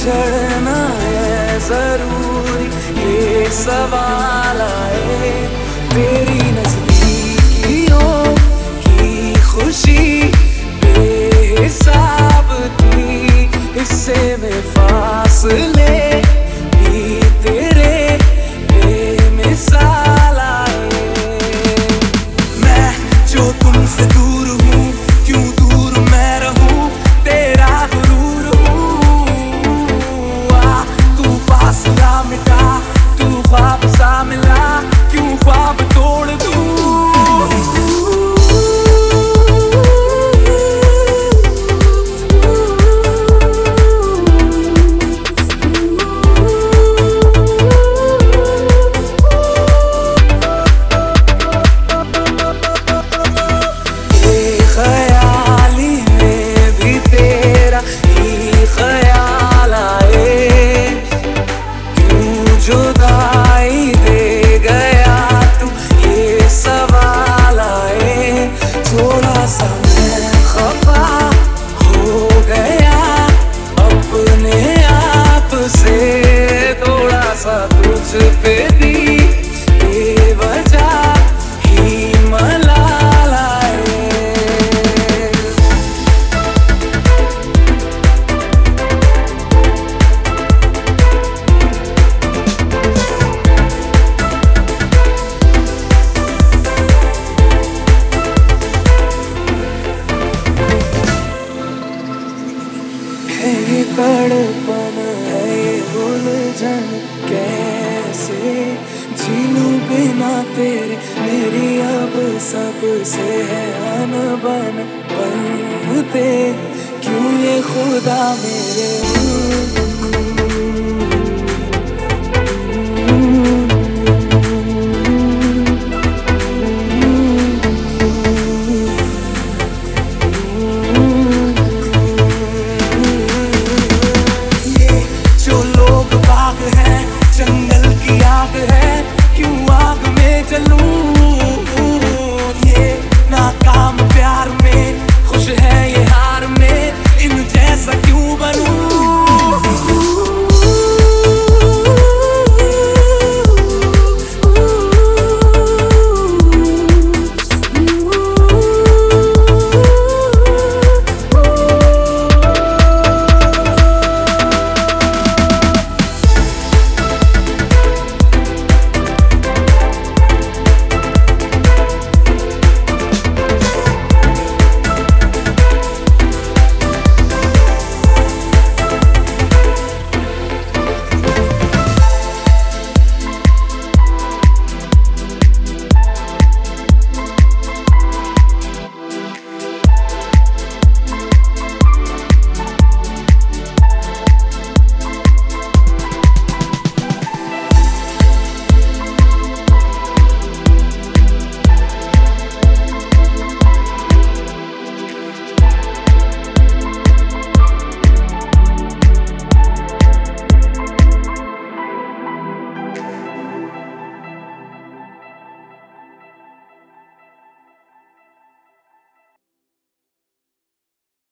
चढ़ना है जरूरी, ये सवाल आए तेरी नजदीकियों की खुशी बेहिसाब थी, इससे में फासले भी तेरे बेमिसाल आए। मैं जो तुमसे दूर हूँ, क्यों दूर मैं रहूँ, तेरा गुरूर हूँ। आ तू फासला मिटा, तू ख्वाब सा मिला, क्यों ख्वाब तोड़ दूँ। जुदाई दे गया तू, ये सवाल आए थोड़ा सा मैं खफा हो गया अपने आप से, थोड़ा सा तुझ पे भी बेवजह ही मलाल आए। ये तड़पन है, ये उलझन कैसे जीलूं बिना तेरे, मेरी अब सबसे है अनबन बनते, क्यों ये खुदा मेरे